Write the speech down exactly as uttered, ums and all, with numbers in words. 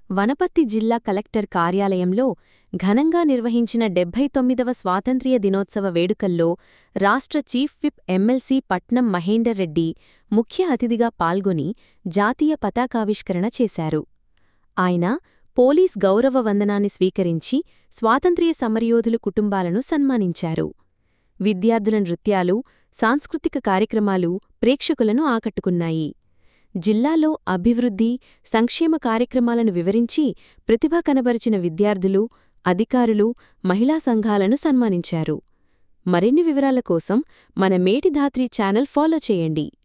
వనపర్తి జిల్లా కలెక్టర్ కార్యాలయంలో ఘనంగా నిర్వహించిన డెబ్బై తొమ్మిదవ స్వాతంత్ర్య దినోత్సవ వేడుకల్లో రాష్ట్ర చీఫ్ విప్ ఎమ్మెల్సీ పట్నం మహేందర్ రెడ్డి ముఖ్య అతిథిగా పాల్గొని జాతీయ పతాకావిష్కరణ చేశారు. ఆయన పోలీస్ గౌరవ వందనాన్ని స్వీకరించి స్వాతంత్ర్య సమరయోధులు కుటుంబాలను సన్మానించారు. విద్యార్థుల నృత్యాలు, సాంస్కృతిక కార్యక్రమాలు ప్రేక్షకులను ఆకట్టుకున్నాయి. జిల్లాలో అభివృద్ధి, సంక్షేమ కార్యక్రమాలను వివరించి ప్రతిభ కనబరిచిన విద్యార్థులు, అధికారులు, మహిళా సంఘాలను సన్మానించారు. మరిన్ని వివరాల కోసం మన మేటిధాత్రి ఛానల్ ఫాలో చేయండి.